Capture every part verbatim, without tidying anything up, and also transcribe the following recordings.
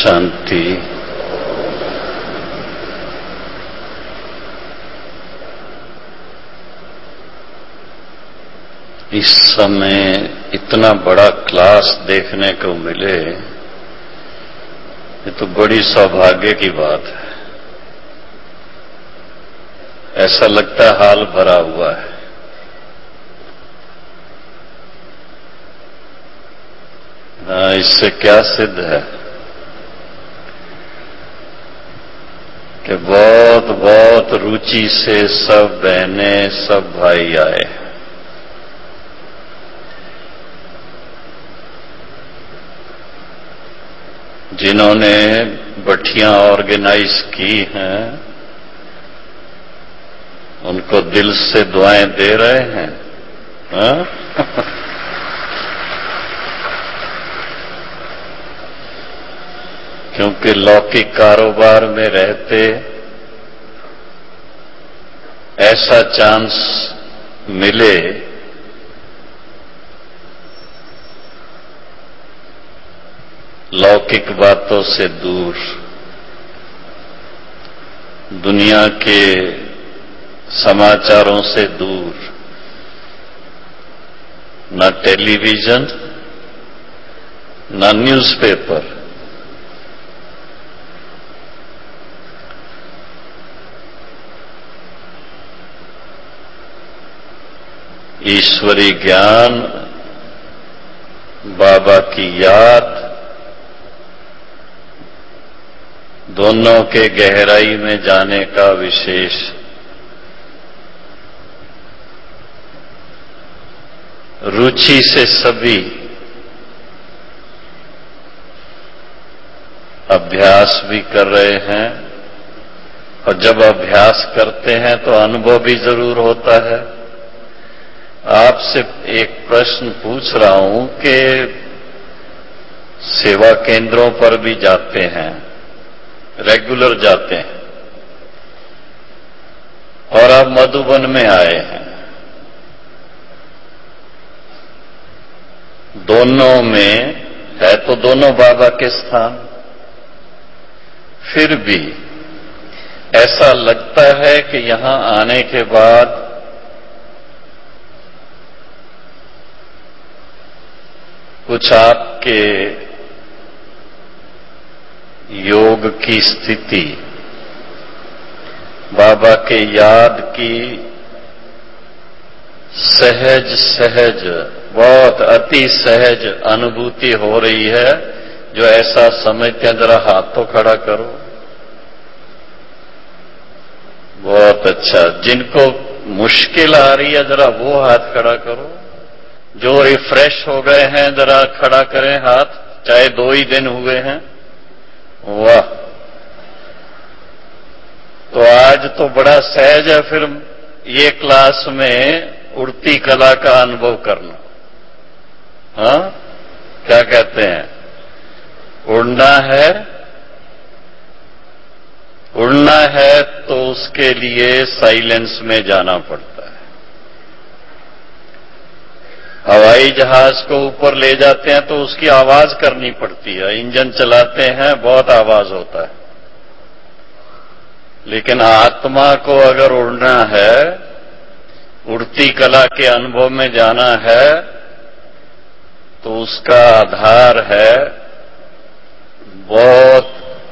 शांति। इस समय इतना बड़ा क्लास देखने को मिले, ये तो बड़ी सौभाग्य की बात है। ऐसा लगता है हाल भरा हुआ है। हाँ, इससे क्या सिद्ध है कि बहुत बहुत रुचि से सब बहनें, सब भाई आए। जिन्होंने बठियां ऑर्गेनाइज की हैं, उनको दिल से दुआएं दे रहे हैं। हाँ? क्योंकि लौकिक कारोबार में रहते ऐसा चांस मिले लौकिक बातों से दूर, दुनिया के समाचारों से दूर, न टेलीविजन न न्यूज़पेपर, ईश्वरी ज्ञान, बाबा की याद, दोनों के गहराई में जाने का विशेष रुचि से सभी अभ्यास भी कर रहे हैं। और जब अभ्यास करते हैं तो अनुभव भी जरूर होता है। आपसे एक प्रश्न पूछ रहा हूं कि सेवा केंद्रों पर भी जाते हैं, रेगुलर जाते हैं, और आप मधुबन में आए हैं। दोनों में है तो दोनों बाबा के स्थान, फिर भी ऐसा लगता है कि यहां आने के बाद कुछ आपके योग की स्थिति, बाबा के याद की सहज सहज, बहुत अति सहज अनुभूति हो रही है। जो ऐसा समझते हैं, जरा हाथ तो खड़ा करो। बहुत अच्छा। जिनको मुश्किल आ रही है, जरा वो हाथ खड़ा करो। जो रिफ्रेश हो गए हैं, जरा खड़ा करें हाथ, चाहे दो ही दिन हुए हैं। वाह, तो आज तो बड़ा सहज है फिर ये क्लास में उड़ती कला का अनुभव करना। हाँ, क्या कहते हैं? उड़ना है, उड़ना है तो उसके लिए साइलेंस में जाना पड़ता है। हवाई जहाज को ऊपर ले जाते हैं तो उसकी आवाज करनी पड़ती है। इंजन चलाते हैं, बहुत आवाज होता है। लेकिन आत्मा को अगर उड़ना है, उड़ती कला के अनुभव में जाना है, तो उसका आधार है बहुत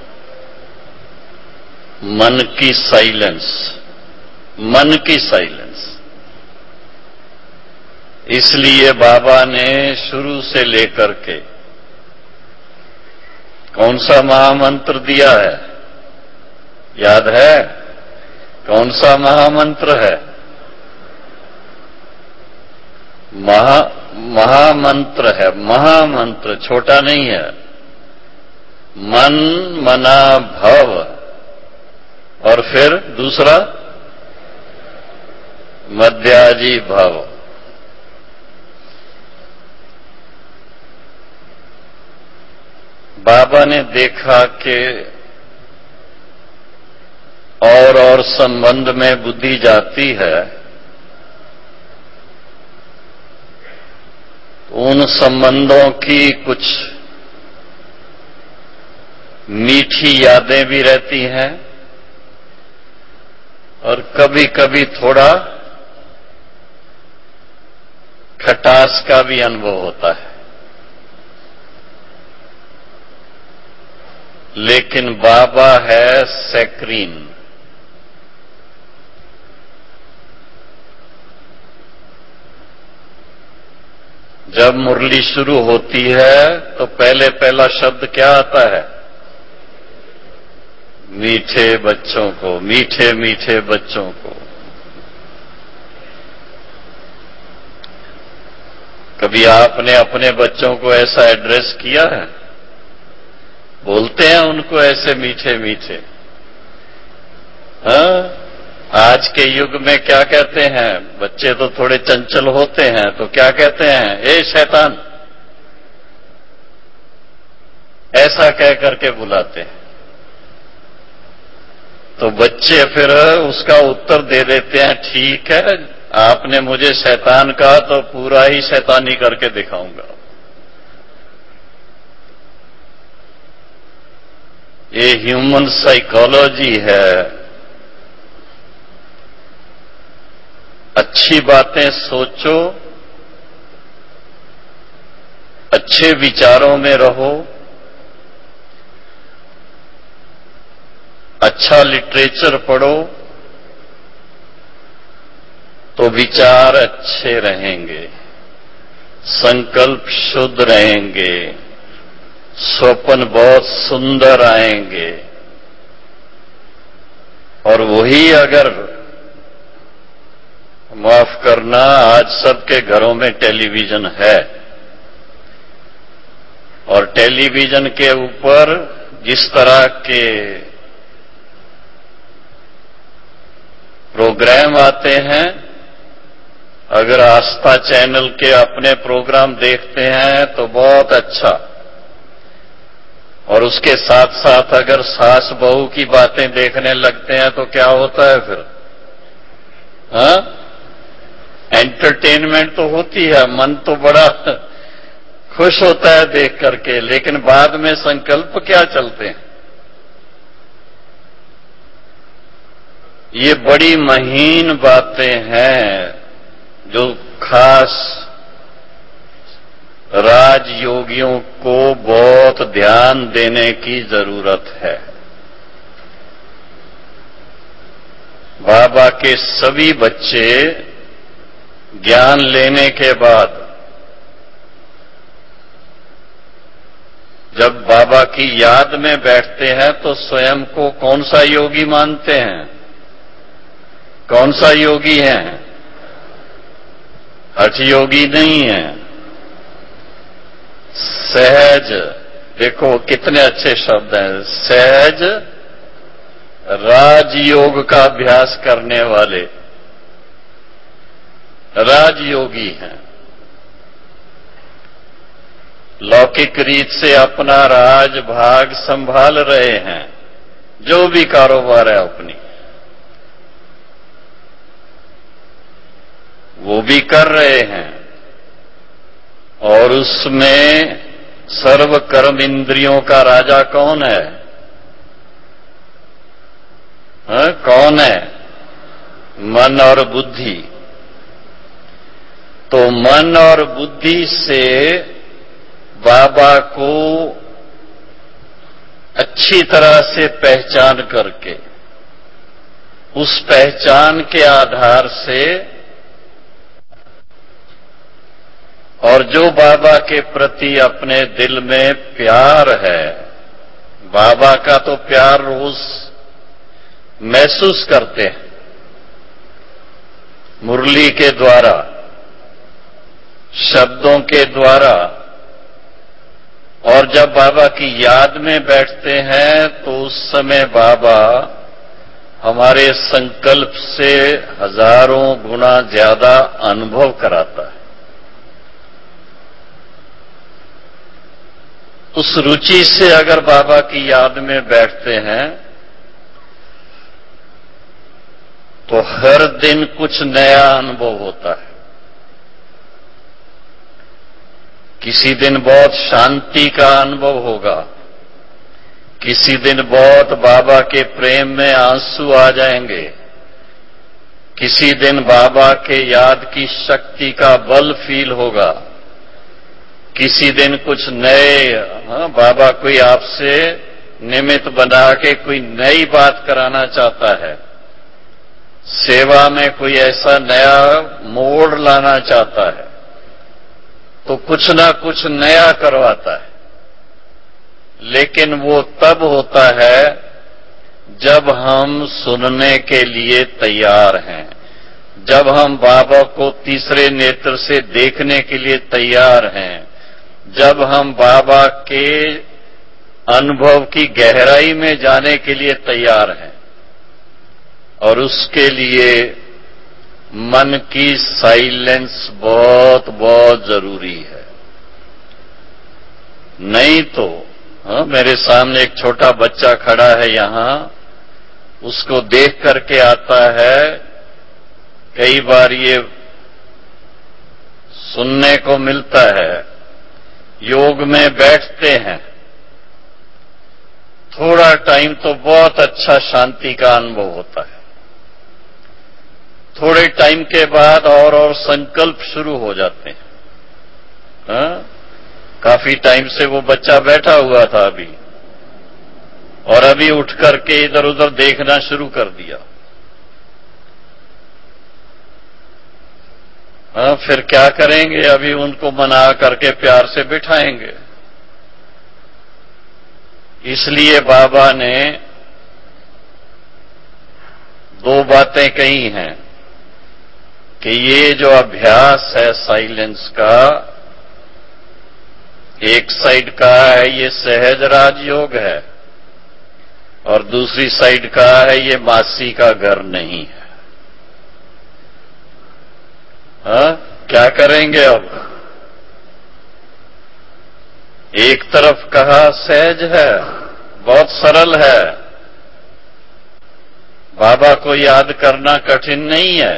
मन की साइलेंस, मन की साइलेंस। इसलिए बाबा ने शुरू से लेकर के कौन सा महामंत्र दिया है, याद है? कौन सा महामंत्र है? महा महामंत्र है, महामंत्र, छोटा नहीं है। मन मना भव, और फिर दूसरा मध्याजी भव। बाबा ने देखा कि और और संबंध में बुद्धि जाती है, उन संबंधों की कुछ मीठी यादें भी रहती हैं और कभी कभी थोड़ा खटास का भी अनुभव होता है। लेकिन बाबा है सैक्रीन। जब मुरली शुरू होती है तो पहले पहला शब्द क्या आता है? मीठे बच्चों को, मीठे मीठे बच्चों को। कभी आपने अपने बच्चों को ऐसा एड्रेस किया है? बोलते हैं उनको ऐसे मीठे मीठे? हाँ? आज के युग में क्या कहते हैं? बच्चे तो थोड़े चंचल होते हैं तो क्या कहते हैं? ए शैतान, ऐसा कह करके बुलाते हैं। तो बच्चे फिर उसका उत्तर दे देते हैं, ठीक है, आपने मुझे शैतान कहा तो पूरा ही शैतानी करके दिखाऊंगा। ये ह्यूमन साइकोलॉजी है। अच्छी बातें सोचो, अच्छे विचारों में रहो, अच्छा लिटरेचर पढ़ो तो विचार अच्छे रहेंगे, संकल्प शुद्ध रहेंगे, स्वप्न बहुत सुंदर आएंगे। और वही अगर, माफ करना, आज सबके घरों में टेलीविजन है और टेलीविजन के ऊपर जिस तरह के प्रोग्राम आते हैं, अगर आस्था चैनल के अपने प्रोग्राम देखते हैं तो बहुत अच्छा, और उसके साथ साथ अगर सास बहू की बातें देखने लगते हैं तो क्या होता है फिर? हाँ? एंटरटेनमेंट तो होती है, मन तो बड़ा खुश होता है देख करके, लेकिन बाद में संकल्प क्या चलते हैं? ये बड़ी महीन बातें हैं जो खास राजयोगियों को बहुत ध्यान देने की जरूरत है। बाबा के सभी बच्चे ज्ञान लेने के बाद जब बाबा की याद में बैठते हैं तो स्वयं को कौन सा योगी मानते हैं? कौन सा योगी है? हठ योगी नहीं है, सहज। देखो कितने अच्छे शब्द हैं, सहज राजयोग का अभ्यास करने वाले राजयोगी हैं। लौकिक रीत से अपना राज भाग संभाल रहे हैं, जो भी कारोबार है अपनी वो भी कर रहे हैं, और उसमें सर्व कर्म इंद्रियों का राजा कौन है? हा? कौन है? मन और बुद्धि। तो मन और बुद्धि से बाबा को अच्छी तरह से पहचान करके, उस पहचान के आधार से, और जो बाबा के प्रति अपने दिल में प्यार है, बाबा का तो प्यार रोज महसूस करते हैं मुरली के द्वारा, शब्दों के द्वारा, और जब बाबा की याद में बैठते हैं तो उस समय बाबा हमारे संकल्प से हजारों गुना ज्यादा अनुभव कराता है। उस रुचि से अगर बाबा की याद में बैठते हैं तो हर दिन कुछ नया अनुभव होता है। किसी दिन बहुत शांति का अनुभव होगा, किसी दिन बहुत बाबा के प्रेम में आंसू आ जाएंगे, किसी दिन बाबा के याद की शक्ति का बल फील होगा, किसी दिन कुछ नए, हाँ, बाबा कोई आपसे निमित्त बना के कोई नई बात कराना चाहता है, सेवा में कोई ऐसा नया मोड़ लाना चाहता है, तो कुछ ना कुछ नया करवाता है। लेकिन वो तब होता है जब हम सुनने के लिए तैयार हैं, जब हम बाबा को तीसरे नेत्र से देखने के लिए तैयार हैं, जब हम बाबा के अनुभव की गहराई में जाने के लिए तैयार हैं। और उसके लिए मन की साइलेंस बहुत बहुत जरूरी है। नहीं तो हाँ, मेरे सामने एक छोटा बच्चा खड़ा है यहां, उसको देख करके आता है, कई बार ये सुनने को मिलता है, योग में बैठते हैं, थोड़ा टाइम तो बहुत अच्छा शांति का अनुभव होता है, थोड़े टाइम के बाद और और संकल्प शुरू हो जाते हैं। हाँ? काफी टाइम से वो बच्चा बैठा हुआ था अभी, और अभी उठ करके इधर उधर देखना शुरू कर दिया। हाँ, फिर क्या करेंगे? अभी उनको मना करके प्यार से बिठाएंगे। इसलिए बाबा ने दो बातें कही हैं कि ये जो अभ्यास है साइलेंस का, एक साइड का है ये सहज राजयोग है, और दूसरी साइड का है ये मासी का घर नहीं है। हाँ, क्या करेंगे अब? एक तरफ कहा सहज है, बहुत सरल है, बाबा को याद करना कठिन नहीं है,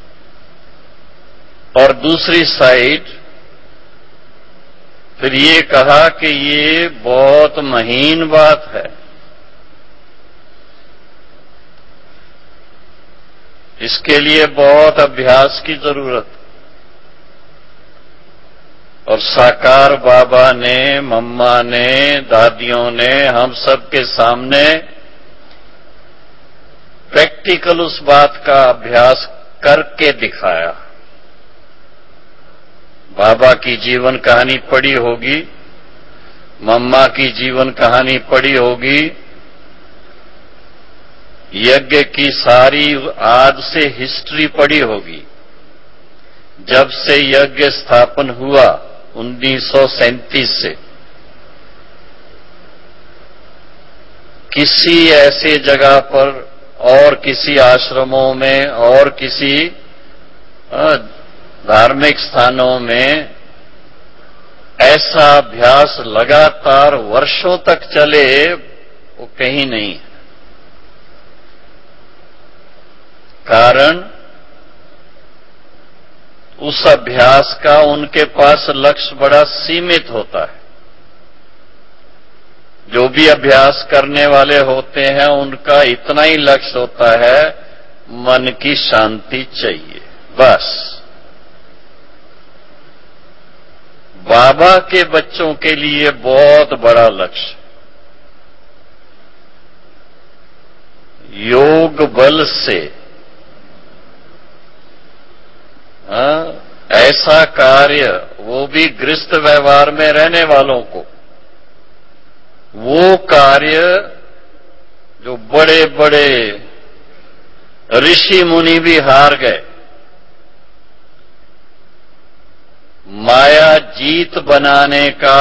और दूसरी साइड फिर ये कहा कि ये बहुत महीन बात है, इसके लिए बहुत अभ्यास की जरूरत। और साकार बाबा ने, मम्मा ने, दादियों ने हम सबके सामने प्रैक्टिकल उस बात का अभ्यास करके दिखाया। बाबा की जीवन कहानी पढ़ी होगी, मम्मा की जीवन कहानी पढ़ी होगी, यज्ञ की सारी आज से हिस्ट्री पढ़ी होगी। जब से यज्ञ स्थापन हुआ उन्नीस सौ सैंतीस से, किसी ऐसे जगह पर और किसी आश्रमों में और किसी धार्मिक स्थानों में ऐसा अभ्यास लगातार वर्षों तक चले, वो कहीं नहीं है। कारण उस अभ्यास का उनके पास लक्ष्य बड़ा सीमित होता है। जो भी अभ्यास करने वाले होते हैं उनका इतना ही लक्ष्य होता है, मन की शांति चाहिए, बस। बाबा के बच्चों के लिए बहुत बड़ा लक्ष्य, योग बल से हाँ, ऐसा कार्य, वो भी गृहस्थ व्यवहार में रहने वालों को, वो कार्य जो बड़े बड़े ऋषि मुनि भी हार गए, माया जीत बनाने का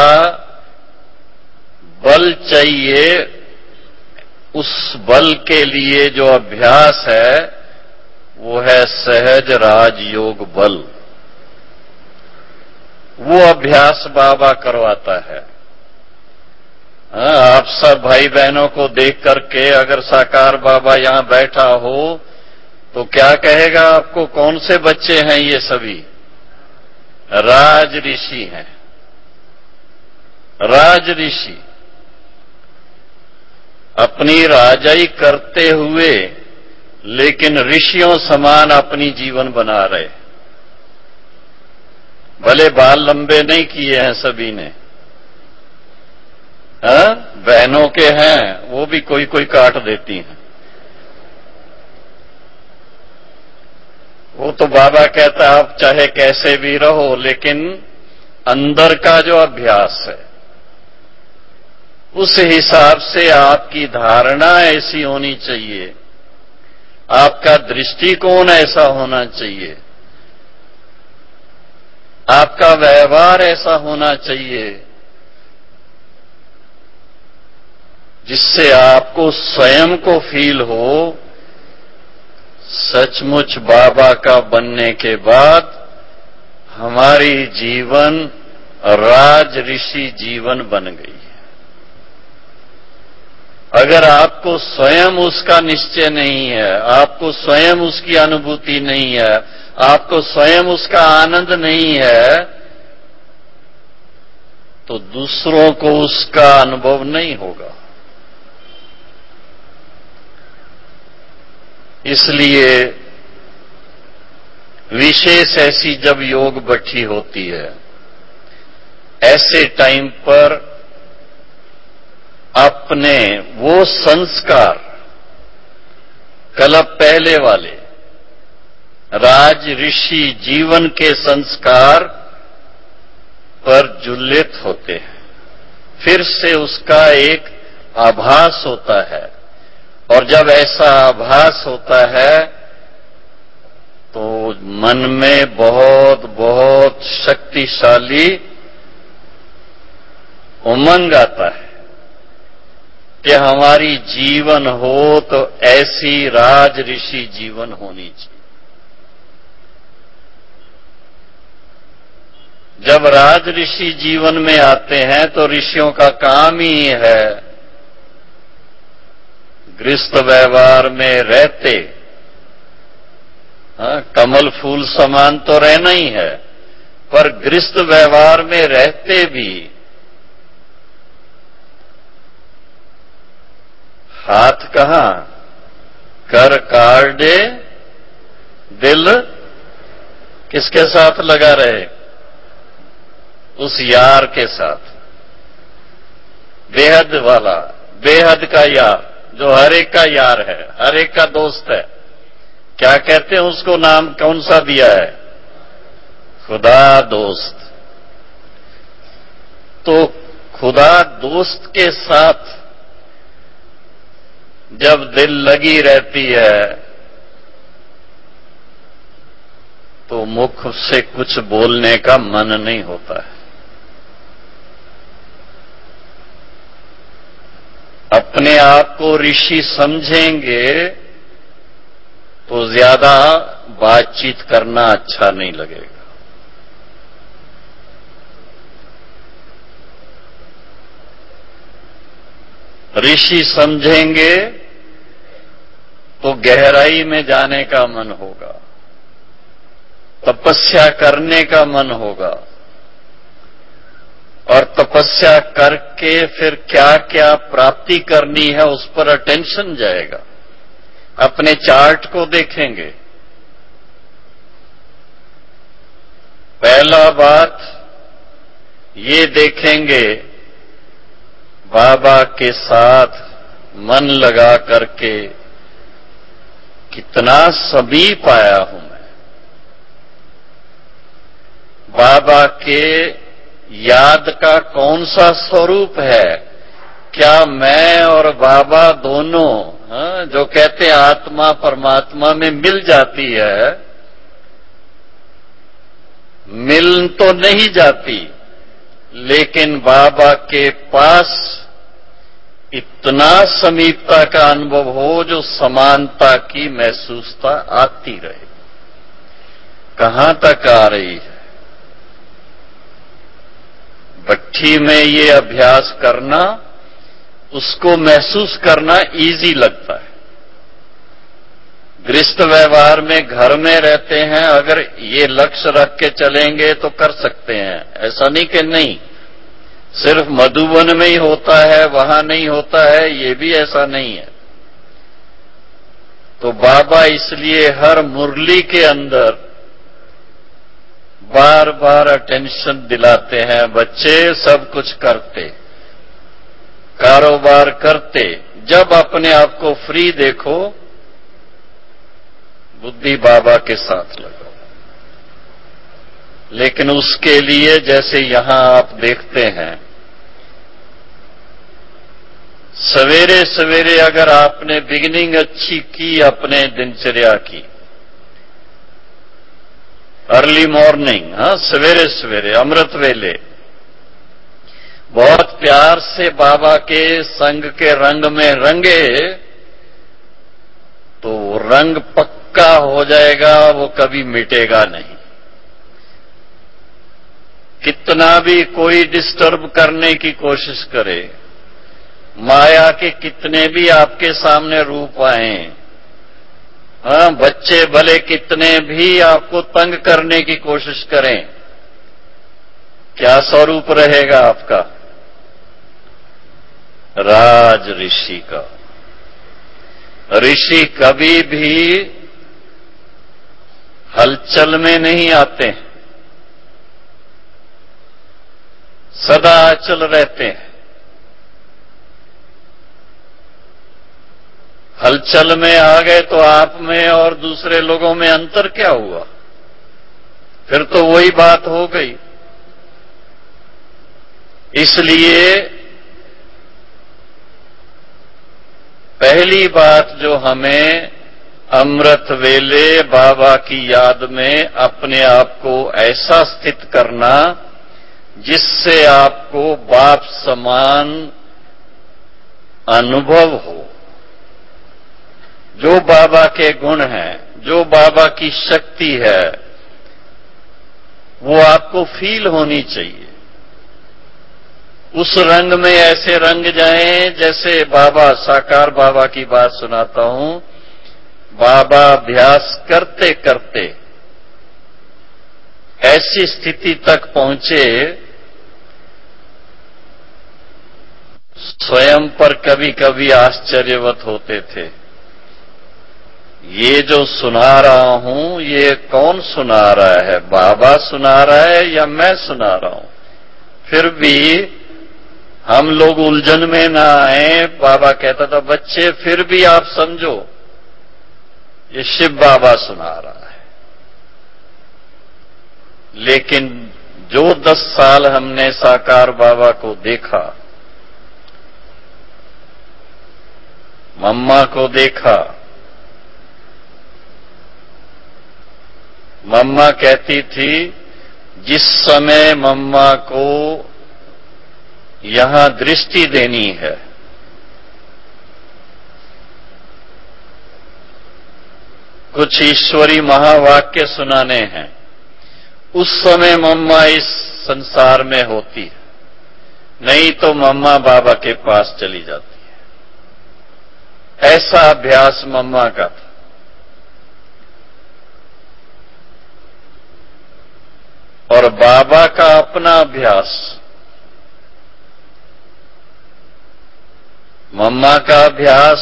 बल चाहिए। उस बल के लिए जो अभ्यास है वो है सहज राजयोग बल। वो अभ्यास बाबा करवाता है। हाँ, आप सब भाई बहनों को देख करके अगर साकार बाबा यहां बैठा हो तो क्या कहेगा आपको? कौन से बच्चे हैं ये सभी? राज ऋषि हैं, राज ऋषि। अपनी राजाई करते हुए लेकिन ऋषियों समान अपनी जीवन बना रहे। भले बाल लंबे नहीं किए हैं सभी ने, हाँ? बहनों के हैं वो भी कोई कोई काट देती हैं। वो तो बाबा कहता है आप चाहे कैसे भी रहो, लेकिन अंदर का जो अभ्यास है उस हिसाब से आपकी धारणा ऐसी होनी चाहिए, आपका दृष्टिकोण ऐसा होना चाहिए, आपका व्यवहार ऐसा होना चाहिए जिससे आपको स्वयं को फील हो सचमुच बाबा का बनने के बाद हमारी जीवन राज ऋषि जीवन बन गई है। अगर आपको स्वयं उसका निश्चय नहीं है, आपको स्वयं उसकी अनुभूति नहीं है, आपको स्वयं उसका आनंद नहीं है, तो दूसरों को उसका अनुभव नहीं होगा। इसलिए विशेष ऐसी जब योग बैठी होती है, ऐसे टाइम पर अपने वो संस्कार कल पहले वाले राज ऋषि जीवन के संस्कार पर जुल्लित होते हैं। फिर से उसका एक आभास होता है, और जब ऐसा आभास होता है तो मन में बहुत बहुत शक्तिशाली उमंग आता है कि हमारी जीवन हो तो ऐसी राज ऋषि जीवन होनी चाहिए। जब राज ऋषि जीवन में आते हैं तो ऋषियों का काम ही है गृहस्थ व्यवहार में रहते, हाँ, कमल फूल समान तो रहना ही है, पर गृहस्थ व्यवहार में रहते भी हाथ कहां, कर काटे दिल किसके साथ लगा रहे? उस यार के साथ, बेहद वाला, बेहद का यार जो हर एक का यार है, हर एक का दोस्त है। क्या कहते हैं उसको, नाम कौन सा दिया है? खुदा दोस्त। तो खुदा दोस्त के साथ जब दिल लगी रहती है तो मुख से कुछ बोलने का मन नहीं होता है। अपने आप को ऋषि समझेंगे तो ज्यादा बातचीत करना अच्छा नहीं लगेगा। ऋषि समझेंगे तो गहराई में जाने का मन होगा, तपस्या करने का मन होगा, और तपस्या करके फिर क्या क्या प्राप्ति करनी है उस पर अटेंशन जाएगा। अपने चार्ट को देखेंगे। पहला बात ये देखेंगे बाबा के साथ मन लगा करके कितना समीप आया हूं मैं। बाबा के याद का कौन सा स्वरूप है? क्या मैं और बाबा दोनों, हाँ, जो कहते हैं आत्मा परमात्मा में मिल जाती है, मिल तो नहीं जाती, लेकिन बाबा के पास इतना समीपता का अनुभव हो जो समानता की महसूसता आती रहे। कहां तक आ रही है? भट्ठी में ये अभ्यास करना, उसको महसूस करना इजी लगता है। गृहस्थ व्यवहार में घर में रहते हैं, अगर ये लक्ष्य रख के चलेंगे तो कर सकते हैं, ऐसा नहीं कि नहीं। सिर्फ मधुबन में ही होता है, वहां नहीं होता है, ये भी ऐसा नहीं है। तो बाबा इसलिए हर मुरली के अंदर बार बार अटेंशन दिलाते हैं, बच्चे सब कुछ करते, कारोबार करते, जब अपने आप को फ्री देखो, बुद्धि बाबा के साथ लगाओ। लेकिन उसके लिए जैसे यहां आप देखते हैं, सवेरे सवेरे अगर आपने बिगिनिंग अच्छी की अपने दिनचर्या की, अर्ली मॉर्निंग, हाँ सवेरे सवेरे अमृत वेले बहुत प्यार से बाबा के संग के रंग में रंगे, तो रंग पक्का हो जाएगा, वो कभी मिटेगा नहीं। कितना भी कोई डिस्टर्ब करने की कोशिश करे, माया के कितने भी आपके सामने रूप आए, हाँ बच्चे भले कितने भी आपको तंग करने की कोशिश करें, क्या स्वरूप रहेगा आपका? राज ऋषि का। ऋषि कभी भी हलचल में नहीं आते, सदा अचल रहते हैं। हलचल में आ गए तो आप में और दूसरे लोगों में अंतर क्या हुआ? फिर तो वही बात हो गई। इसलिए पहली बात जो हमें अमृत वेले बाबा की याद में अपने आप को ऐसा स्थित करना जिससे आपको बाप समान अनुभव हो। जो बाबा के गुण हैं, जो बाबा की शक्ति है, वो आपको फील होनी चाहिए। उस रंग में ऐसे रंग जाएं जैसे बाबा, साकार बाबा की बात सुनाता हूं, बाबा अभ्यास करते करते ऐसी स्थिति तक पहुंचे, स्वयं पर कभी कभी आश्चर्यवत होते थे। ये जो सुना रहा हूं, ये कौन सुना रहा है? बाबा सुना रहा है या मैं सुना रहा हूं? फिर भी हम लोग उलझन में ना आए। बाबा कहता था, बच्चे फिर भी आप समझो ये शिव बाबा सुना रहा है। लेकिन जो दस साल हमने साकार बाबा को देखा, मम्मा को देखा, मम्मा कहती थी जिस समय मम्मा को यहां दृष्टि देनी है, कुछ ईश्वरी महावाक्य सुनाने हैं, उस समय मम्मा इस संसार में होती है, नहीं तो मम्मा बाबा के पास चली जाती है। ऐसा अभ्यास मम्मा का था। और बाबा का अपना अभ्यास, मम्मा का अभ्यास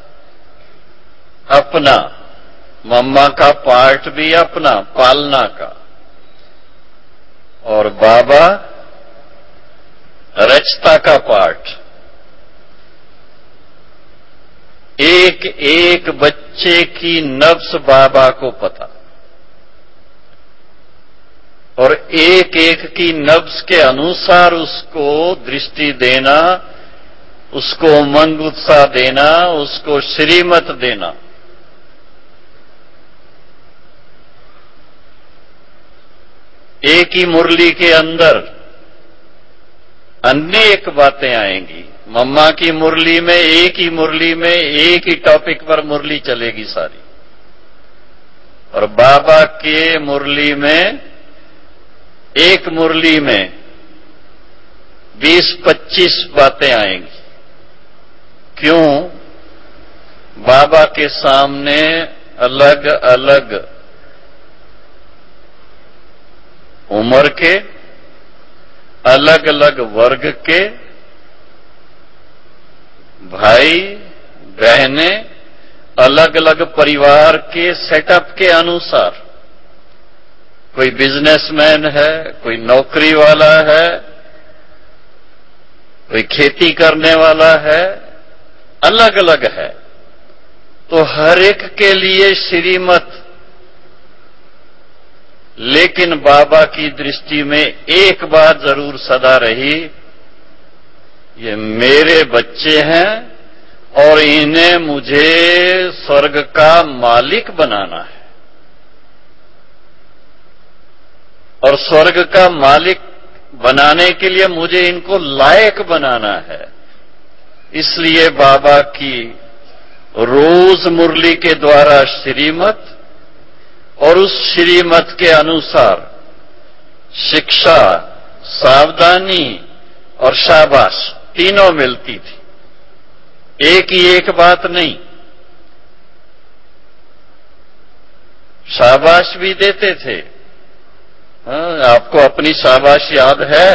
अपना, मम्मा का पार्ट भी अपना, पालना का, और बाबा रचता का पार्ट। एक एक बच्चे की नब्ज बाबा को पता, और एक एक की नब्ज के अनुसार उसको दृष्टि देना, उसको उमंग उत्साह देना, उसको श्रीमत देना। एक ही मुरली के अंदर अनेक बातें आएंगी। मम्मा की मुरली में, एक ही मुरली में एक ही टॉपिक पर मुरली चलेगी सारी, और बाबा के मुरली में एक मुरली में बीस पच्चीस बातें आएंगी। क्यों? बाबा के सामने अलग अलग उम्र के, अलग अलग वर्ग के भाई बहनें, अलग अलग परिवार के सेटअप के अनुसार, कोई बिजनेसमैन है, कोई नौकरी वाला है, कोई खेती करने वाला है, अलग अलग है। तो हर एक के लिए श्रीमत, लेकिन बाबा की दृष्टि में एक बात जरूर सदा रही, ये मेरे बच्चे हैं और इन्हें मुझे स्वर्ग का मालिक बनाना है, और स्वर्ग का मालिक बनाने के लिए मुझे इनको लायक बनाना है। इसलिए बाबा की रोज मुरली के द्वारा श्रीमत और उस श्रीमत के अनुसार शिक्षा, सावधानी और शाबाश तीनों मिलती थी। एक ही एक बात नहीं, शाबाश भी देते थे। हाँ, आपको अपनी शाबाश याद है?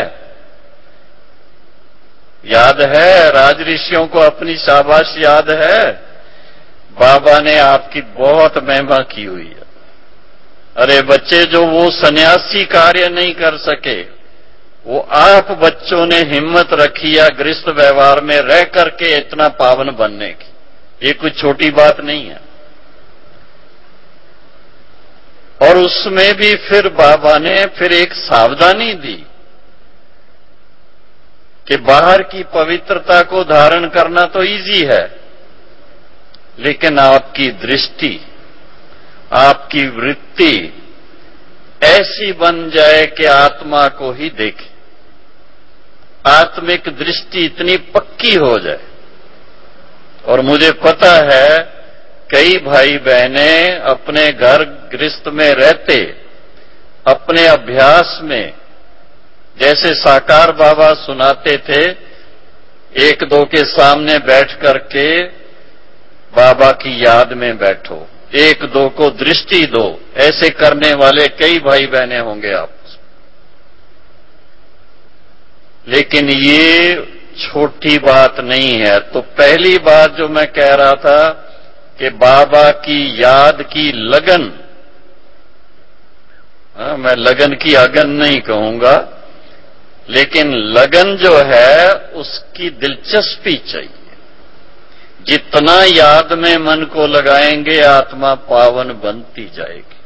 याद है? राज ऋषियों को अपनी शाबाश याद है? बाबा ने आपकी बहुत महिमा की हुई है। अरे बच्चे, जो वो सन्यासी कार्य नहीं कर सके, वो आप बच्चों ने हिम्मत रखी या गृहस्थ व्यवहार में रह करके इतना पावन बनने की। ये कोई छोटी बात नहीं है। और उसमें भी फिर बाबा ने फिर एक सावधानी दी कि बाहर की पवित्रता को धारण करना तो इजी है, लेकिन आपकी दृष्टि, आपकी वृत्ति ऐसी बन जाए कि आत्मा को ही देखे, आत्मिक दृष्टि इतनी पक्की हो जाए। और मुझे पता है कई भाई बहनें अपने घर गृहस्थ में रहते, अपने अभ्यास में, जैसे साकार बाबा सुनाते थे, एक दो के सामने बैठ करके बाबा की याद में बैठो, एक दो को दृष्टि दो, ऐसे करने वाले कई भाई बहनें होंगे आप। लेकिन ये छोटी बात नहीं है। तो पहली बात जो मैं कह रहा था कि बाबा की याद की लगन, हाँ, मैं लगन की अगन नहीं कहूंगा, लेकिन लगन जो है उसकी दिलचस्पी चाहिए। जितना याद में मन को लगाएंगे, आत्मा पावन बनती जाएगी।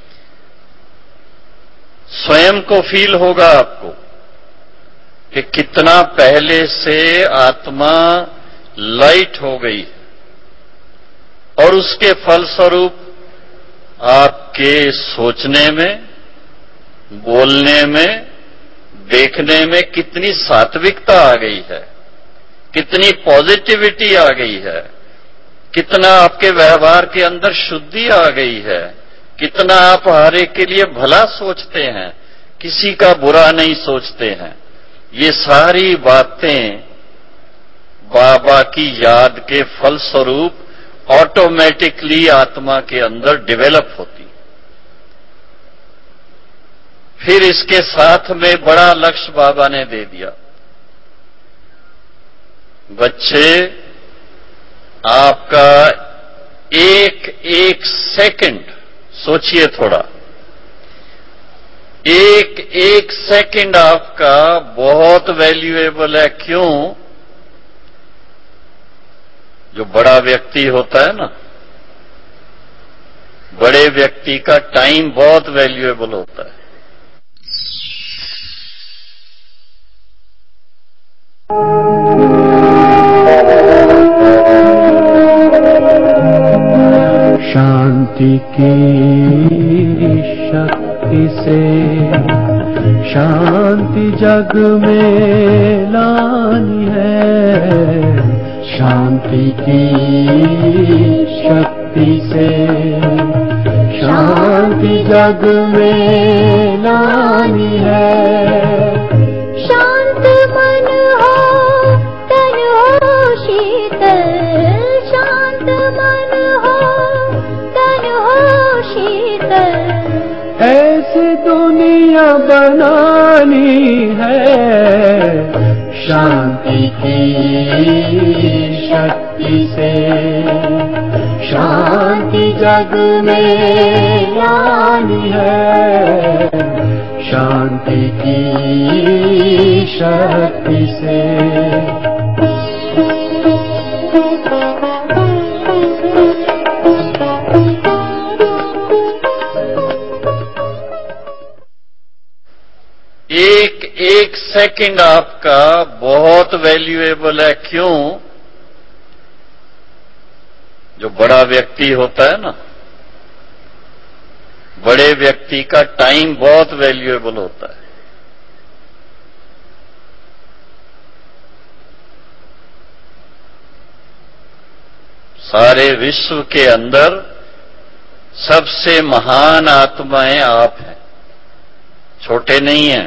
स्वयं को फील होगा आपको कि कितना पहले से आत्मा लाइट हो गई, और उसके फलस्वरूप आपके सोचने में, बोलने में, देखने में कितनी सात्विकता आ गई है, कितनी पॉजिटिविटी आ गई है, कितना आपके व्यवहार के अंदर शुद्धि आ गई है, कितना आप हर एक के लिए भला सोचते हैं, किसी का बुरा नहीं सोचते हैं। ये सारी बातें बाबा की याद के फलस्वरूप ऑटोमेटिकली आत्मा के अंदर डेवलप होती। फिर इसके साथ में बड़ा लक्ष्य बाबा ने दे दिया, बच्चे आपका एक एक सेकंड, सोचिए थोड़ा, एक एक सेकंड आपका बहुत वैल्यूएबल है। क्यों? जो बड़ा व्यक्ति होता है ना, बड़े व्यक्ति का टाइम बहुत वैल्यूएबल होता है। शांति की शक्ति से शांति जग में लानी है, शांति की शक्ति से शांति जग में लानी है। शांत मन हो, तन हो शीतल, शांत मन हो, तन हो शीतल, ऐसे दुनिया दुनिया बनानी है शांति की शक्ति से। शांति जग में लानी है शांति की शक्ति से। एक एक सेकंड आपका बहुत वैल्यूएबल है। क्यों? जो बड़ा व्यक्ति होता है ना, बड़े व्यक्ति का टाइम बहुत वैल्यूएबल होता है। सारे विश्व के अंदर सबसे महान आत्माएं आप हैं, छोटे नहीं हैं,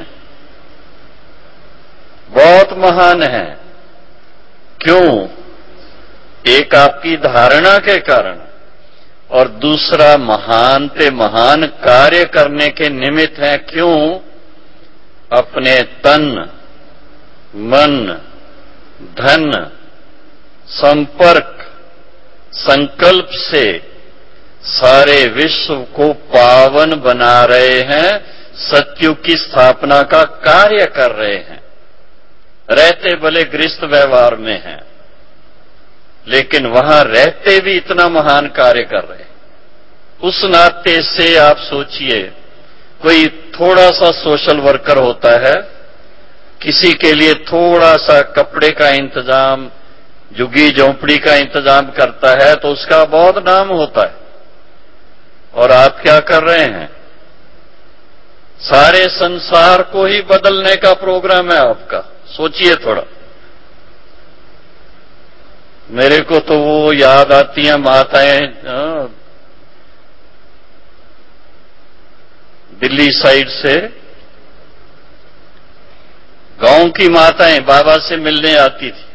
बहुत महान हैं। क्यों? एक आपकी धारणा के कारण और दूसरा महान पे महान कार्य करने के निमित्त है। क्यों? अपने तन, मन, धन, संपर्क, संकल्प से सारे विश्व को पावन बना रहे हैं, सत्युग की स्थापना का कार्य कर रहे हैं। रहते भले गृहस्थ व्यवहार में हैं, लेकिन वहां रहते भी इतना महान कार्य कर रहे हैं। उस नाते से आप सोचिए, कोई थोड़ा सा सोशल वर्कर होता है, किसी के लिए थोड़ा सा कपड़े का इंतजाम, झुग्गी झोंपड़ी का इंतजाम करता है, तो उसका बहुत नाम होता है। और आप क्या कर रहे हैं? सारे संसार को ही बदलने का प्रोग्राम है आपका। सोचिए थोड़ा। मेरे को तो वो याद आती हैं माताएं, दिल्ली साइड से गांव की माताएं बाबा से मिलने आती थी।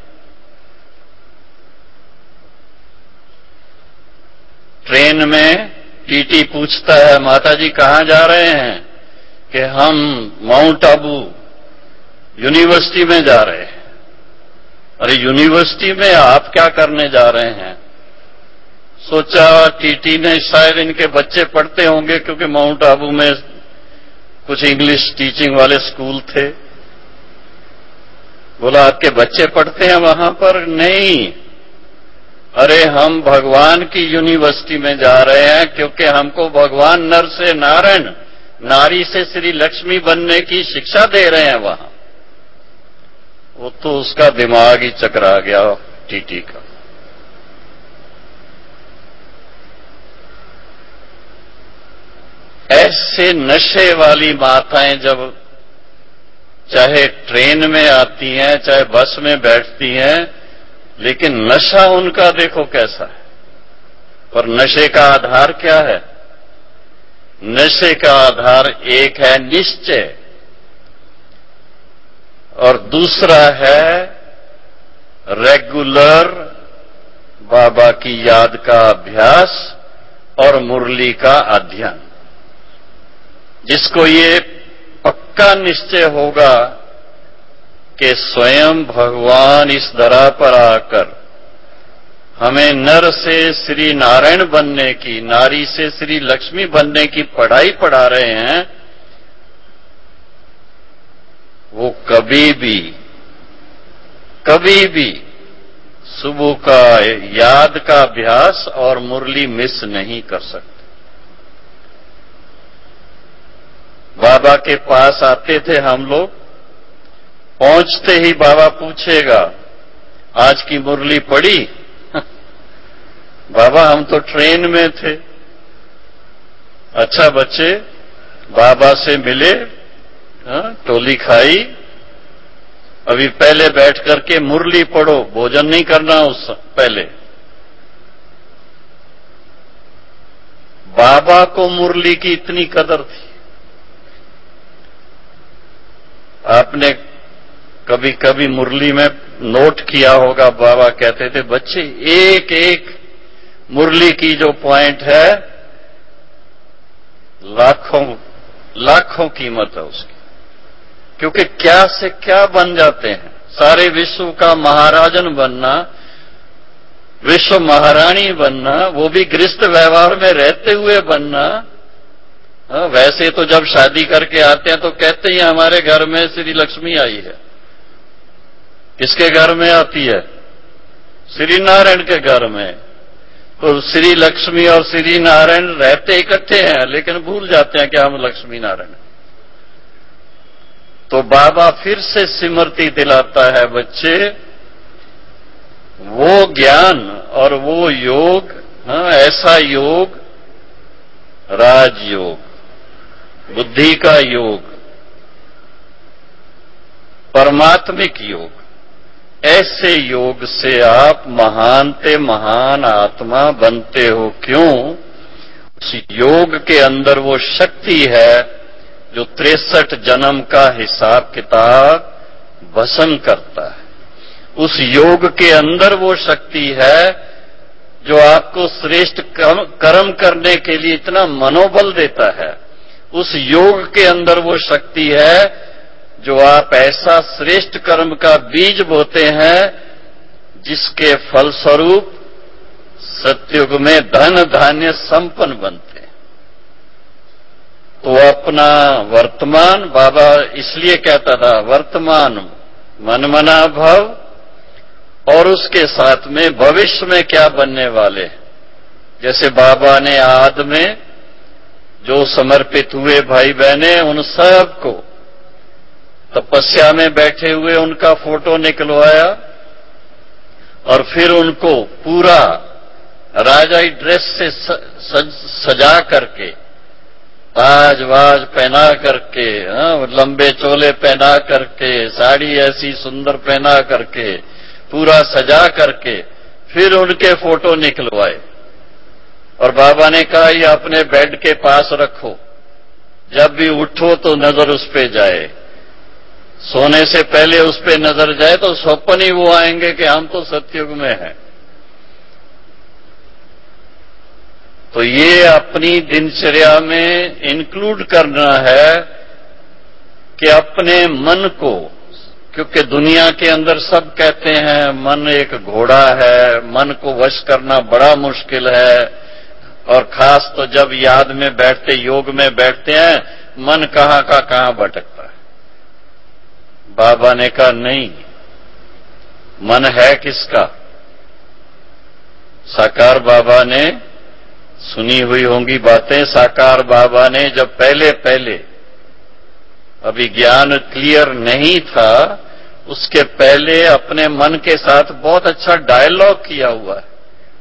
ट्रेन में टीटी पूछता है, माता जी कहां जा रहे हैं? कि हम माउंट आबू यूनिवर्सिटी में जा रहे हैं। अरे यूनिवर्सिटी में आप क्या करने जा रहे हैं? सोचा टीटी ने शायद इनके बच्चे पढ़ते होंगे, क्योंकि माउंट आबू में कुछ इंग्लिश टीचिंग वाले स्कूल थे। बोला आपके बच्चे पढ़ते हैं वहां पर? नहीं, अरे हम भगवान की यूनिवर्सिटी में जा रहे हैं, क्योंकि हमको भगवान नर से नारायण, नारी से श्री लक्ष्मी बनने की शिक्षा दे रहे हैं वहां। वो तो उसका दिमाग ही चकरा गया टीटी का। ऐसे नशे वाली माताएं जब चाहे ट्रेन में आती हैं, चाहे बस में बैठती हैं, लेकिन नशा उनका देखो कैसा है। पर नशे का आधार क्या है? नशे का आधार एक है निश्चय, और दूसरा है रेगुलर बाबा की याद का अभ्यास और मुरली का अध्ययन। जिसको ये पक्का निश्चय होगा कि स्वयं भगवान इस धरा पर आकर हमें नर से श्री नारायण बनने की, नारी से श्री लक्ष्मी बनने की पढ़ाई पढ़ा रहे हैं, वो कभी भी कभी भी सुबह का याद का अभ्यास और मुरली मिस नहीं कर सकते। बाबा के पास आते थे हम लोग, पहुंचते ही बाबा पूछेगा आज की मुरली पढ़ी? बाबा हम तो ट्रेन में थे। अच्छा बच्चे, बाबा से मिले, हाँ, टोली खाई, अभी पहले बैठ करके मुरली पढ़ो, भोजन नहीं करना उस पहले। बाबा को मुरली की इतनी कदर थी। आपने कभी कभी मुरली में नोट किया होगा, बाबा कहते थे बच्चे एक एक मुरली की जो पॉइंट है लाखों लाखों कीमत है उसकी, क्योंकि क्या से क्या बन जाते हैं। सारे विश्व का महाराजन बनना, विश्व महारानी बनना, वो भी गृहस्थ व्यवहार में रहते हुए बनना। हाँ, वैसे तो जब शादी करके आते हैं तो कहते ही हमारे घर में श्री लक्ष्मी आई है। किसके घर में आती है? श्री नारायण के घर में। तो श्री लक्ष्मी और श्री नारायण रहते इकट्ठे हैं, लेकिन भूल जाते हैं कि हम लक्ष्मी नारायण। तो बाबा फिर से स्मृति दिलाता है, बच्चे वो ज्ञान और वो योग, हाँ, ऐसा योग, राजयोग, बुद्धि का योग, परमात्मिक योग, ऐसे योग से आप महान ते महान आत्मा बनते हो। क्यों? उस योग के अंदर वो शक्ति है जो तिरसठ जन्म का हिसाब किताब भस्म करता है। उस योग के अंदर वो शक्ति है जो आपको श्रेष्ठ कर्म करने के लिए इतना मनोबल देता है। उस योग के अंदर वो शक्ति है जो आप ऐसा श्रेष्ठ कर्म का बीज बोते हैं जिसके फलस्वरूप सतयुग में धन धान्य संपन्न बनते हैं। तो अपना वर्तमान, बाबा इसलिए कहता था वर्तमान मनमना भव, और उसके साथ में भविष्य में क्या बनने वाले। जैसे बाबा ने आद में जो समर्पित हुए भाई बहने, उन सब को तपस्या में बैठे हुए उनका फोटो निकलवाया और फिर उनको पूरा राजाई ड्रेस से सज, सजा करके, ताज वाज पहना करके, हाँ, लंबे चोले पहना करके, साड़ी ऐसी सुंदर पहना करके, पूरा सजा करके फिर उनके फोटो निकलवाए। और बाबा ने कहा ये अपने बेड के पास रखो, जब भी उठो तो नजर उस पे जाए, सोने से पहले उस पे नजर जाए तो स्वप्न ही वो आएंगे कि हम तो सतयुग में हैं। तो ये अपनी दिनचर्या में इंक्लूड करना है कि अपने मन को, क्योंकि दुनिया के अंदर सब कहते हैं मन एक घोड़ा है, मन को वश करना बड़ा मुश्किल है, और खास तो जब याद में बैठते, योग में बैठते हैं, मन कहां का कहां भटकता है। बाबा ने कहा नहीं, मन है किसका? साकार बाबा ने सुनी हुई होंगी बातें। साकार बाबा ने जब पहले पहले, अभी ज्ञान क्लियर नहीं था, उसके पहले अपने मन के साथ बहुत अच्छा डायलॉग किया हुआ है।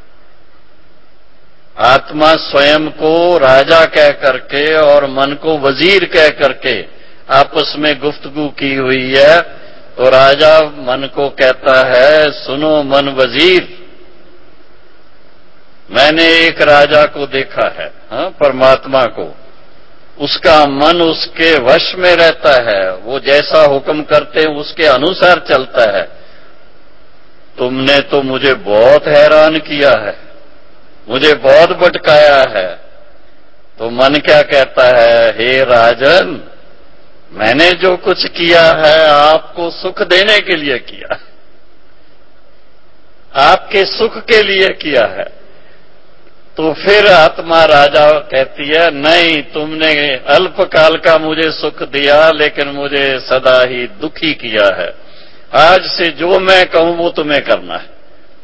आत्मा स्वयं को राजा कह करके और मन को वजीर कह करके आपस में गुफ्तगू की हुई है। तो राजा मन को कहता है, सुनो मन वजीर, मैंने एक राजा को देखा है, हाँ, परमात्मा को, उसका मन उसके वश में रहता है, वो जैसा हुक्म करते उसके अनुसार चलता है। तुमने तो मुझे बहुत हैरान किया है, मुझे बहुत भटकाया है। तो मन क्या कहता है, हे राजन, मैंने जो कुछ किया है आपको सुख देने के लिए किया, आपके सुख के लिए किया है। तो फिर आत्मा राजा कहती है, नहीं, तुमने अल्पकाल का मुझे सुख दिया लेकिन मुझे सदा ही दुखी किया है। आज से जो मैं कहूं वो तुम्हें करना है।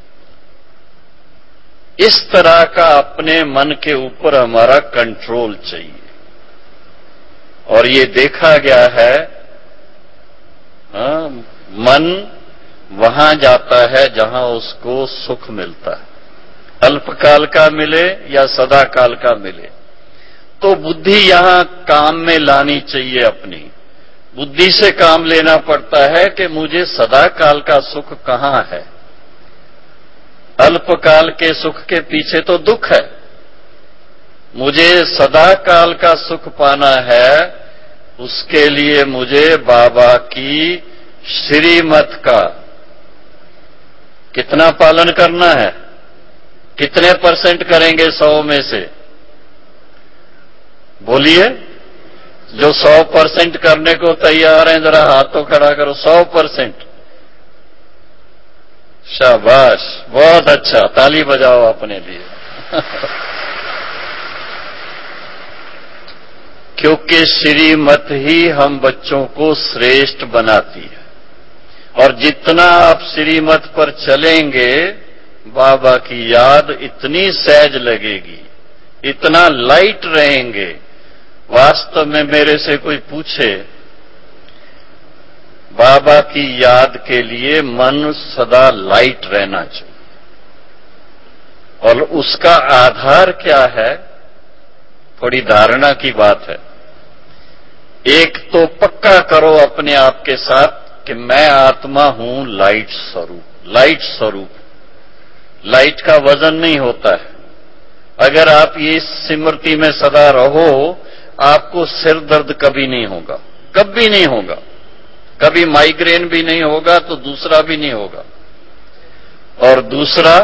इस तरह का अपने मन के ऊपर हमारा कंट्रोल चाहिए। और ये देखा गया है, हाँ, मन वहां जाता है जहां उसको सुख मिलता है, अल्पकाल का मिले या सदा काल का मिले। तो बुद्धि यहां काम में लानी चाहिए। अपनी बुद्धि से काम लेना पड़ता है कि मुझे सदा काल का सुख कहां है। अल्पकाल के सुख के पीछे तो दुख है। मुझे सदा काल का सुख पाना है, उसके लिए मुझे बाबा की श्रीमत का कितना पालन करना है? कितने परसेंट करेंगे सौ में से? बोलिए। जो सौ परसेंट करने को तैयार हैं जरा हाथ तो खड़ा करो। सौ परसेंट। शाबाश, बहुत अच्छा, ताली बजाओ अपने लिए। क्योंकि श्रीमत ही हम बच्चों को श्रेष्ठ बनाती है, और जितना आप श्रीमत पर चलेंगे बाबा की याद इतनी सहज लगेगी, इतना लाइट रहेंगे। वास्तव में मेरे से कोई पूछे, बाबा की याद के लिए मन सदा लाइट रहना चाहिए, और उसका आधार क्या है? थोड़ी धारणा की बात है। एक तो पक्का करो अपने आप के साथ कि मैं आत्मा हूं लाइट स्वरूप। लाइट स्वरूप, लाइट का वजन नहीं होता है। अगर आप ये स्मृति में सदा रहो, आपको सिर दर्द कभी नहीं होगा, कभी नहीं होगा। कभी माइग्रेन भी नहीं होगा तो दूसरा भी नहीं होगा। और दूसरा,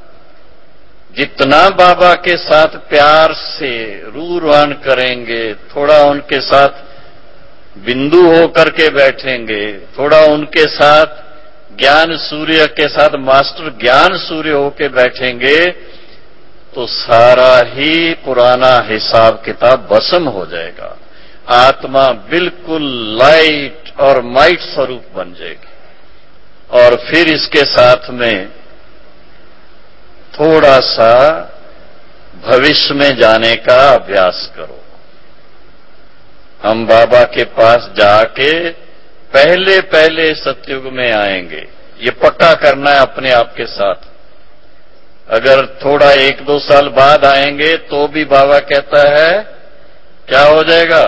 जितना बाबा के साथ प्यार से रूरवान करेंगे, थोड़ा उनके साथ बिंदु होकर के बैठेंगे, थोड़ा उनके साथ ज्ञान सूर्य के साथ मास्टर ज्ञान सूर्य होकर बैठेंगे, तो सारा ही पुराना हिसाब किताब भस्म हो जाएगा। आत्मा बिल्कुल लाइट और माइट स्वरूप बन जाएगी। और फिर इसके साथ में थोड़ा सा भविष्य में जाने का अभ्यास करो। हम बाबा के पास जाके पहले पहले सतयुग में आएंगे, ये पक्का करना है अपने आप के साथ। अगर थोड़ा एक दो साल बाद आएंगे तो भी बाबा कहता है क्या हो जाएगा?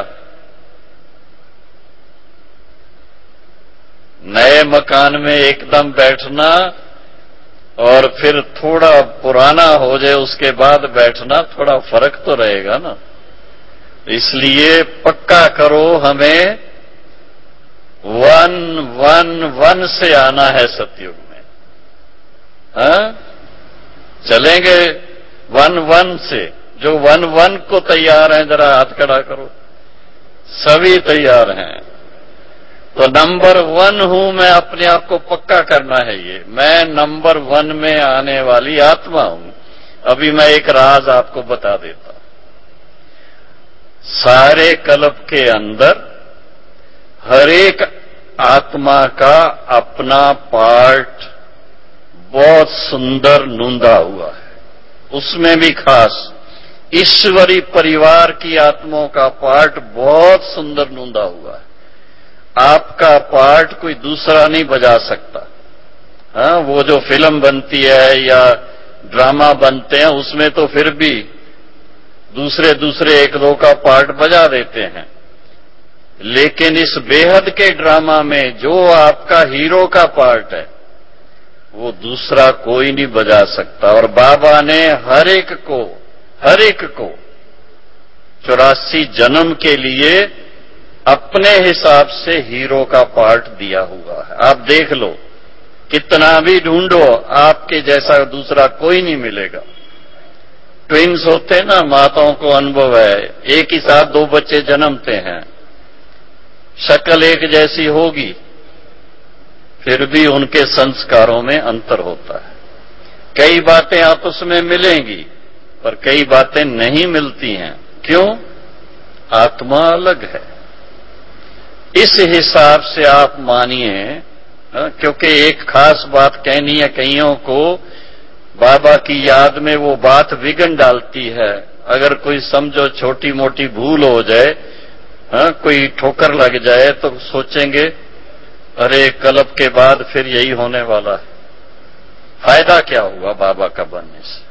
नए मकान में एकदम बैठना और फिर थोड़ा पुराना हो जाए उसके बाद बैठना, थोड़ा फर्क तो रहेगा ना। इसलिए पक्का करो, हमें वन वन वन से आना है सतयुग में। हाँ, चलेंगे वन वन से। जो वन वन को तैयार हैं जरा हाथ खड़ा करो। सभी तैयार हैं। तो नंबर वन हूं मैं, अपने आप को पक्का करना है ये। मैं नंबर वन में आने वाली आत्मा हूं। अभी मैं एक राज आपको बता देता। सारे कल्प के अंदर हर एक आत्मा का अपना पार्ट बहुत सुंदर नूंदा हुआ है। उसमें भी खास ईश्वरी परिवार की आत्माओं का पार्ट बहुत सुंदर नूंदा हुआ है। आपका पार्ट कोई दूसरा नहीं बजा सकता। हाँ, वो जो फिल्म बनती है या ड्रामा बनते हैं उसमें तो फिर भी दूसरे दूसरे एक दो का पार्ट बजा देते हैं, लेकिन इस बेहद के ड्रामा में जो आपका हीरो का पार्ट है वो दूसरा कोई नहीं बजा सकता। और बाबा ने हर एक को हर एक को चौरासी जन्म के लिए अपने हिसाब से हीरो का पार्ट दिया हुआ है। आप देख लो, कितना भी ढूंढो आपके जैसा दूसरा कोई नहीं मिलेगा। ट्विंस होते ना, माताओं को अनुभव है, एक ही साथ दो बच्चे जन्मते हैं, शक्ल एक जैसी होगी, फिर भी उनके संस्कारों में अंतर होता है। कई बातें आपस में मिलेंगी पर कई बातें नहीं मिलती हैं। क्यों? आत्मा अलग है। इस हिसाब से आप मानिए, क्योंकि एक खास बात कहनी है कईयों को, बाबा की याद में वो बात विघन डालती है। अगर कोई समझो छोटी मोटी भूल हो जाए, हाँ, कोई ठोकर लग जाए तो सोचेंगे अरे कल्प के बाद फिर यही होने वाला है, फायदा क्या हुआ बाबा का बनने से?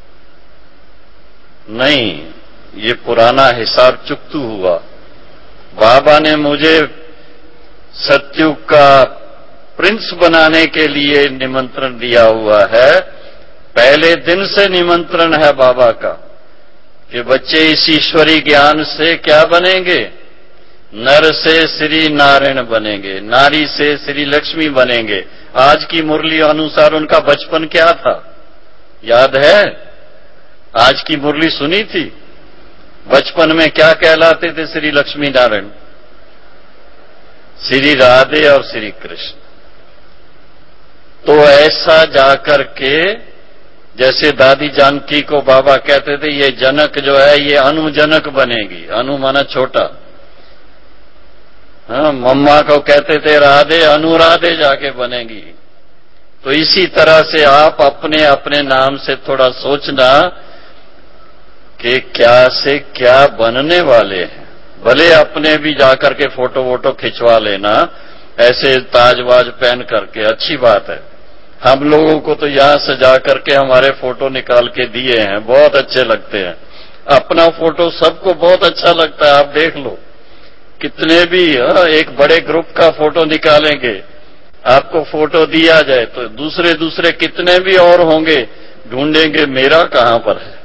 नहीं, ये पुराना हिसाब चुकतू हुआ। बाबा ने मुझे सतयुग का प्रिंस बनाने के लिए निमंत्रण दिया हुआ है। पहले दिन से निमंत्रण है बाबा का कि बच्चे इस ईश्वरी ज्ञान से क्या बनेंगे? नर से श्री नारायण बनेंगे, नारी से श्री लक्ष्मी बनेंगे। आज की मुरली अनुसार उनका बचपन क्या था याद है? आज की मुरली सुनी थी? बचपन में क्या कहलाते थे श्री लक्ष्मी नारायण? श्री राधे और श्री कृष्ण। तो ऐसा जाकर के, जैसे दादी जानकी को बाबा कहते थे ये जनक जो है ये अनुजनक बनेगी, अनु माना छोटा। हाँ, मम्मा को कहते थे राधे, अनुराधे जाके बनेगी। तो इसी तरह से आप अपने अपने नाम से थोड़ा सोचना कि क्या से क्या बनने वाले हैं। भले अपने भी जाकर के फोटो वोटो खिंचवा लेना, ऐसे ताजवाज पहन करके, अच्छी बात है। हम लोगों को तो यहां से जाकर के हमारे फोटो निकाल के दिए हैं, बहुत अच्छे लगते हैं। अपना फोटो सबको बहुत अच्छा लगता है, आप देख लो। कितने भी एक बड़े ग्रुप का फोटो निकालेंगे, आपको फोटो दिया जाए तो दूसरे दूसरे कितने भी और होंगे, ढूंढेंगे मेरा कहां पर है।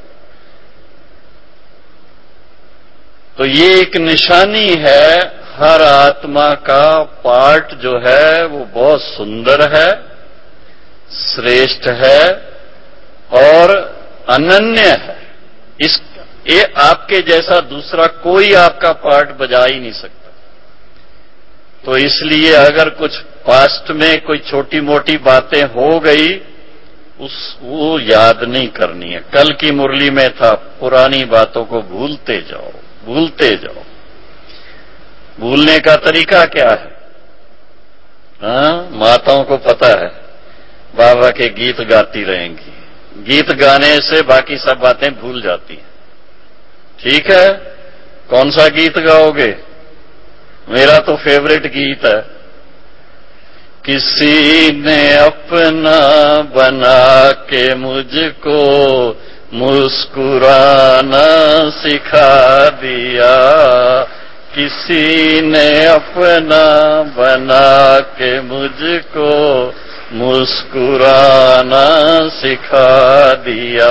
तो ये एक निशानी है, हर आत्मा का पार्ट जो है वो बहुत सुंदर है, श्रेष्ठ है और अनन्य है। इस ये आपके जैसा दूसरा कोई आपका पार्ट बजा ही नहीं सकता। तो इसलिए अगर कुछ पास्ट में कोई छोटी मोटी बातें हो गई, उस वो याद नहीं करनी है। कल की मुरली में था, पुरानी बातों को भूलते जाओ, भूलते जाओ। भूलने का तरीका क्या है? हाँ, माताओं को पता है, बाबा के गीत गाती रहेंगी। गीत गाने से बाकी सब बातें भूल जाती हैं। ठीक है, कौन सा गीत गाओगे? मेरा तो फेवरेट गीत है, किसी ने अपना बना के मुझको मुस्कुराना सिखा दिया, किसी ने अपना बना के मुझको मुस्कुराना सिखा दिया।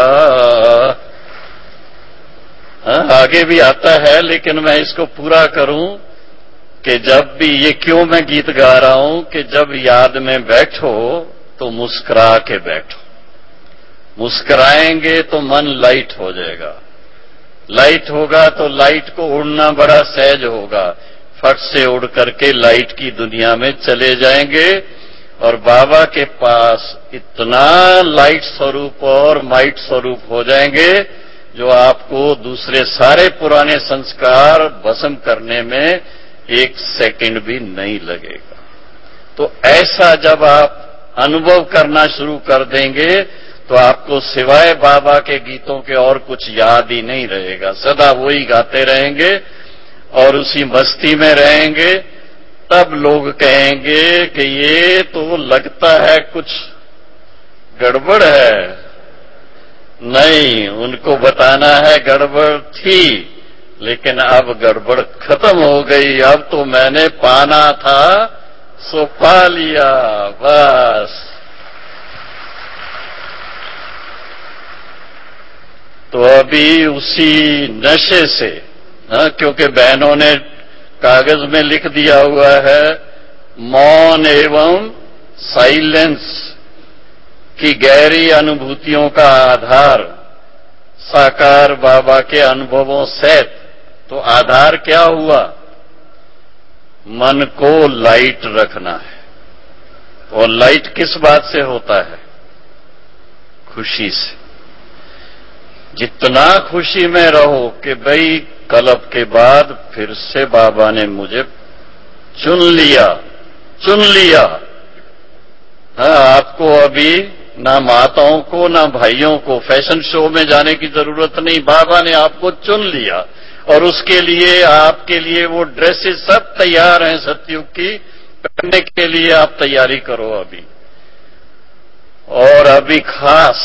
हाँ, आगे भी आता है, लेकिन मैं इसको पूरा करूं कि जब भी, ये क्यों मैं गीत गा रहा हूं कि जब याद में बैठो तो मुस्कुरा के बैठो। मुस्कुराएंगे तो मन लाइट हो जाएगा, लाइट होगा तो लाइट को उड़ना बड़ा सहज होगा। फट से उड़ करके लाइट की दुनिया में चले जाएंगे और बाबा के पास इतना लाइट स्वरूप और माइट स्वरूप हो जाएंगे जो आपको दूसरे सारे पुराने संस्कार भस्म करने में एक सेकंड भी नहीं लगेगा। तो ऐसा जब आप अनुभव करना शुरू कर देंगे तो आपको सिवाय बाबा के गीतों के और कुछ याद ही नहीं रहेगा। सदा वही गाते रहेंगे और उसी मस्ती में रहेंगे। तब लोग कहेंगे कि ये तो लगता है कुछ गड़बड़ है। नहीं, उनको बताना है गड़बड़ थी, लेकिन अब गड़बड़ खत्म हो गई। अब तो मैंने पाना था सो पा लिया, बस। तो अभी उसी नशे से, हाँ, क्योंकि बहनों ने कागज में लिख दिया हुआ है, मौन एवं साइलेंस की गहरी अनुभूतियों का आधार साकार बाबा के अनुभवों से। तो आधार क्या हुआ? मन को लाइट रखना है। और लाइट किस बात से होता है? खुशी से। जितना खुशी में रहो कि भाई कल के बाद फिर से बाबा ने मुझे चुन लिया, चुन लिया। हाँ, आपको अभी ना माताओं को ना भाइयों को फैशन शो में जाने की जरूरत नहीं। बाबा ने आपको चुन लिया और उसके लिए आपके लिए वो ड्रेसेस सब तैयार हैं सतयुग की, पहनने के लिए आप तैयारी करो अभी। और अभी खास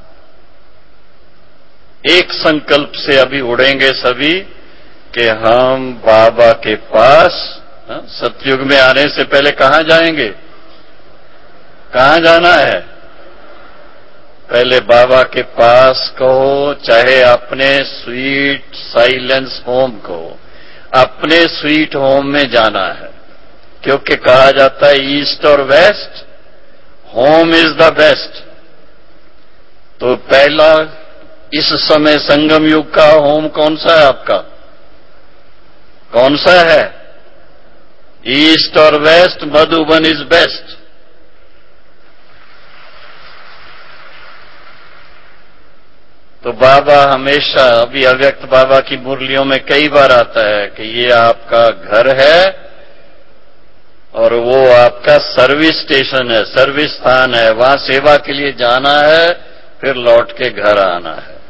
एक संकल्प से अभी उड़ेंगे सभी कि हम बाबा के पास, सतयुग में आने से पहले कहां जाएंगे? कहां जाना है? पहले बाबा के पास कहो, चाहे अपने स्वीट साइलेंस होम कहो। अपने स्वीट होम में जाना है, क्योंकि कहा जाता है ईस्ट और west, home is the best. तो पहला इस समय संगम युग का होम कौन सा है आपका? कौन सा है? ईस्ट और वेस्ट, मधुबन इज बेस्ट। तो बाबा हमेशा, अभी अव्यक्त बाबा की मुरलियों में कई बार आता है कि ये आपका घर है और वो आपका सर्विस स्टेशन है, सर्विस स्थान है। वहां सेवा के लिए जाना है, फिर लौट के घर आना है।